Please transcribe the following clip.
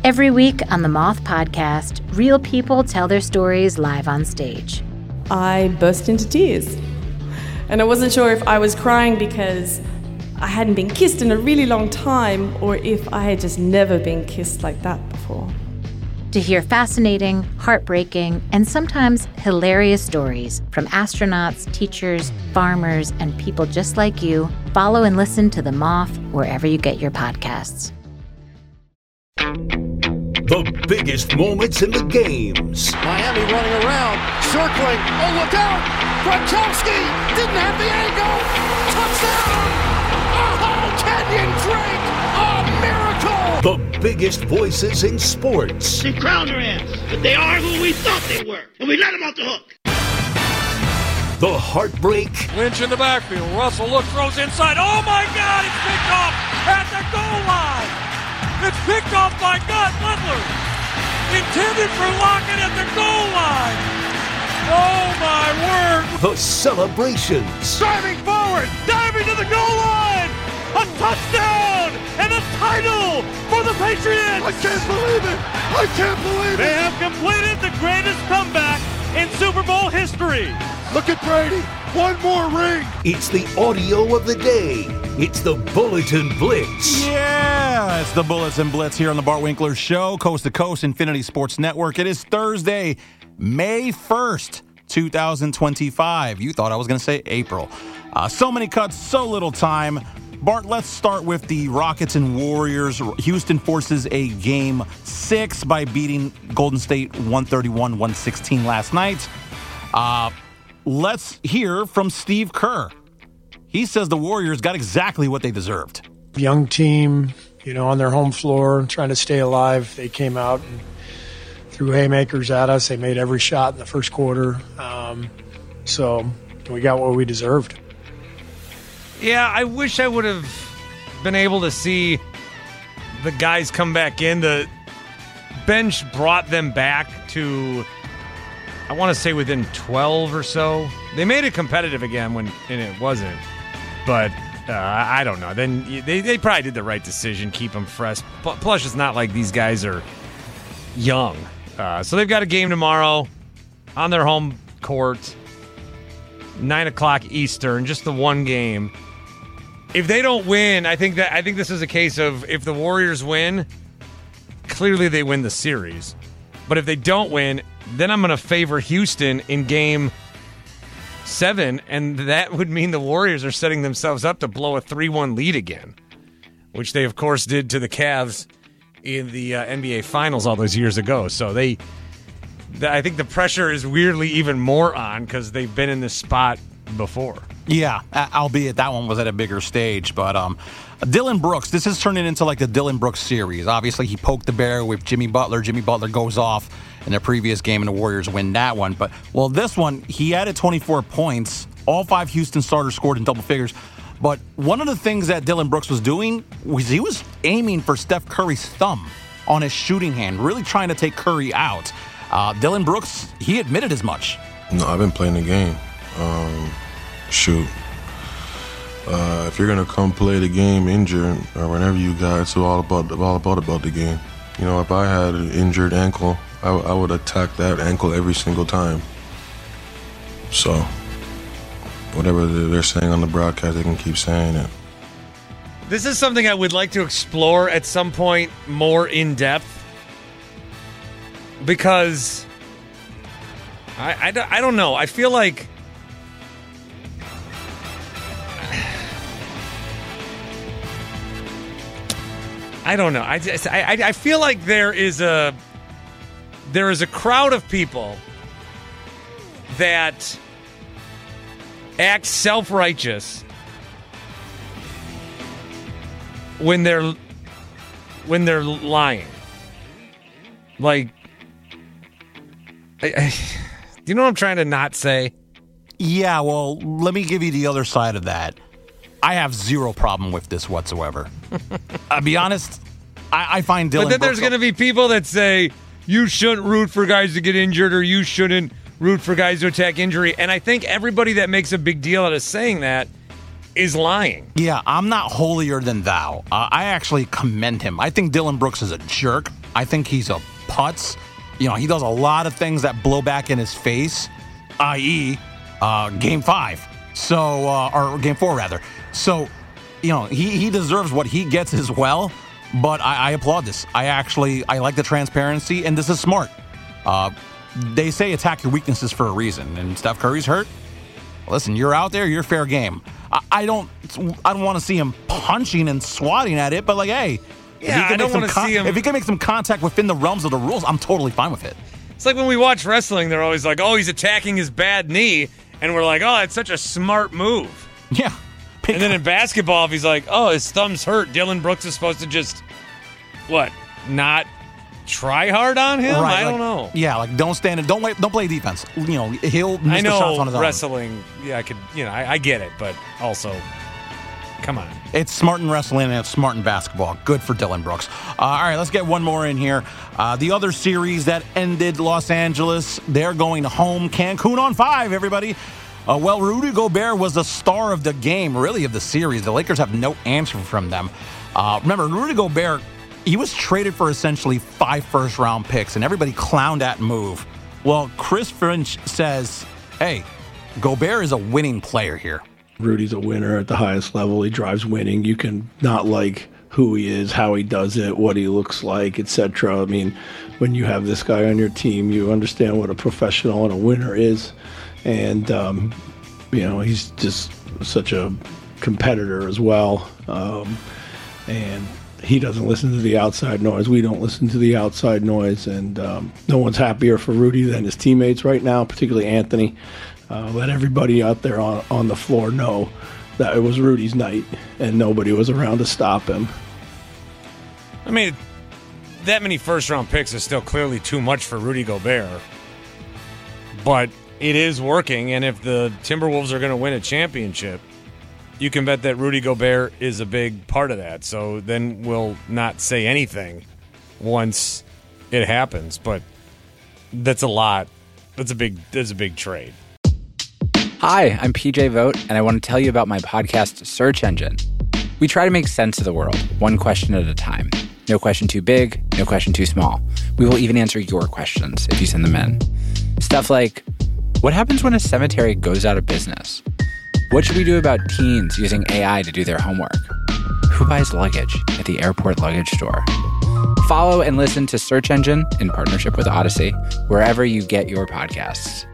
Every week on the Moth Podcast, real people tell their stories live on stage. I burst into tears. And I wasn't sure if I was crying because I hadn't been kissed in a really long time or if I had just never been kissed like that before. To hear fascinating, heartbreaking, and sometimes hilarious stories from astronauts, teachers, farmers, and people just like you, follow and listen to The Moth wherever you get your podcasts. The biggest moments in the games. Miami running around, circling. Oh, look out! Gronkowski didn't have the angle. Touchdown! Oh, Kenyon Drake! A miracle! The biggest voices in sports. They crowned their ass, but they are who we thought they were, and we let them off the hook. The heartbreak. Lynch in the backfield. Russell throws inside. Oh my God! It's picked off at the goal line. It's picked off by Gus Butler. Intended for Lockett at the goal line. Oh, my word. The celebrations. Driving forward, diving to the goal line. A touchdown and a title for the Patriots. I can't believe it. I can't believe it. They have completed the greatest comeback in Super Bowl history. Look at Brady. One more ring. It's the audio of the day. It's the Bulletin Blitz. Yeah, it's the Bulletin Blitz here on the Bart Winkler Show, Coast to Coast, Infinity Sports Network. It is Thursday, May 1st, 2025. You thought I was going to say April. So many cuts, so little time. Bart, let's start with the Rockets and Warriors. Houston forces a Game 6 by beating Golden State 131-116 last night. Let's hear from Steve Kerr. He says the Warriors got exactly what they deserved. Young team, on their home floor, trying to stay alive. They came out and threw haymakers at us. They made every shot in the first quarter. So we got what we deserved. Yeah, I wish I would have been able to see the guys come back in. The bench brought them back to, I want to say, within 12 or so. They made it competitive again and it wasn't. But I don't know. Then they probably did the right decision, keep them fresh. Plus, it's not like these guys are young. So they've got a game tomorrow on their home court, 9 o'clock Eastern, just the one game. If they don't win, I think this is a case of if the Warriors win, clearly they win the series. But if they don't win, then I'm going to favor Houston in Game 7, and that would mean the Warriors are setting themselves up to blow a 3-1 lead again, which they, of course, did to the Cavs in the NBA Finals all those years ago. So I think the pressure is weirdly even more on because they've been in this spot before. Yeah, albeit that one was at a bigger stage. But Dillon Brooks, this is turning into like the Dillon Brooks series. Obviously, he poked the bear with Jimmy Butler. Jimmy Butler goes off in the previous game, and the Warriors win that one. But, this one, he added 24 points. All 5 Houston starters scored in double figures. But one of the things that Dillon Brooks was doing was he was aiming for Steph Curry's thumb on his shooting hand, really trying to take Curry out. Dillon Brooks, he admitted as much. No, I've been playing the game. Shoot. If you're gonna come play the game injured or whenever you got, it's all about the game. If I had an injured ankle, I would attack that ankle every single time. So, whatever they're saying on the broadcast, they can keep saying it. This is something I would like to explore at some point more in depth because I don't know. I feel like I don't know. I feel like there is a crowd of people that act self-righteous when they're lying. Like, do you know what I'm trying to not say? Yeah, well, let me give you the other side of that. I have zero problem with this whatsoever. I'll be honest, I find Dillon But then there's going to be people that say, you shouldn't root for guys to get injured or you shouldn't root for guys to attack injury. And I think everybody that makes a big deal out of saying that is lying. Yeah, I'm not holier than thou. I actually commend him. I think Dillon Brooks is a jerk. I think he's a putz. You know, he does a lot of things that blow back in his face, i.e., Game 5. So, or Game 4, rather. So, you know, he deserves what he gets as well, but I applaud this. I like the transparency, and this is smart. They say attack your weaknesses for a reason, and Steph Curry's hurt. Listen, you're out there, you're fair game. I don't want to see him punching and swatting at it, but like, hey, I don't want to see him. If he can make some contact within the realms of the rules, I'm totally fine with it. It's like when we watch wrestling, they're always like, oh, he's attacking his bad knee, and we're like, oh, that's such a smart move. Yeah. And then in basketball, if he's like, oh, his thumb's hurt, Dillon Brooks is supposed to just, not try hard on him? Right, I don't know. Yeah, like don't stand and don't play defense. You know, he'll miss the shots on his own. Wrestling, I get it, but also, come on. It's smart in wrestling and it's smart in basketball. Good for Dillon Brooks. All right, let's get one more in here. The other series that ended Los Angeles, they're going home. Cancun on 5, everybody. Rudy Gobert was the star of the game, really, of the series. The Lakers have no answer from them. Remember, Rudy Gobert, he was traded for essentially 5 first-round picks, and everybody clowned that move. Well, Chris Finch says, hey, Gobert is a winning player here. Rudy's a winner at the highest level. He drives winning. You can not like who he is, how he does it, what he looks like, etc. I mean, when you have this guy on your team, you understand what a professional and a winner is. And, he's just such a competitor as well. And he doesn't listen to the outside noise. We don't listen to the outside noise. And no one's happier for Rudy than his teammates right now, particularly Anthony. Let everybody out there on the floor know that it was Rudy's night and nobody was around to stop him. I mean, that many first-round picks is still clearly too much for Rudy Gobert. But it is working, and if the Timberwolves are going to win a championship, you can bet that Rudy Gobert is a big part of that. So then we'll not say anything once it happens. But that's a lot. That's a big trade. Hi, I'm PJ Vogt, and I want to tell you about my podcast, Search Engine. We try to make sense of the world, one question at a time. No question too big, no question too small. We will even answer your questions if you send them in. Stuff like, what happens when a cemetery goes out of business? What should we do about teens using AI to do their homework? Who buys luggage at the airport luggage store? Follow and listen to Search Engine in partnership with Odyssey, wherever you get your podcasts.